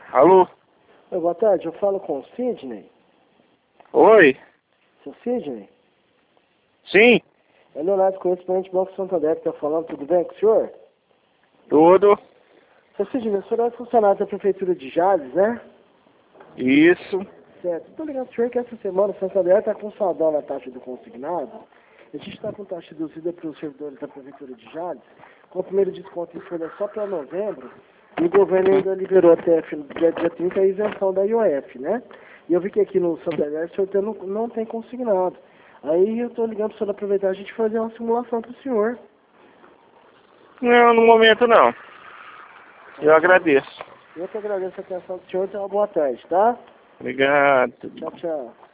Alô? Oi, boa tarde, eu falo com o Sidney. Oi? Seu Sidney? Sim? É Leonardo, correspondente do Banco Santander que está falando, tudo bem com o senhor? Tudo? Seu Sidney, o senhor é funcionário da Prefeitura de Jales, né? Isso. Certo. Estou ligando ao senhor que essa semana o Santander está com saldão na taxa do consignado. A gente está com taxa reduzida para os servidores da Prefeitura de Jales, com o primeiro desconto em folha só para novembro, e o governo ainda liberou até dia 30 a isenção da IOF, né? E eu vi que aqui no Santander o senhor não tem consignado. Aí eu estou ligando para o senhor aproveitar a gente fazer uma simulação para o senhor. Não, no momento não. Eu agradeço. Eu que agradeço a atenção do senhor, então uma boa tarde, tá? Obrigado. Tchau, tchau.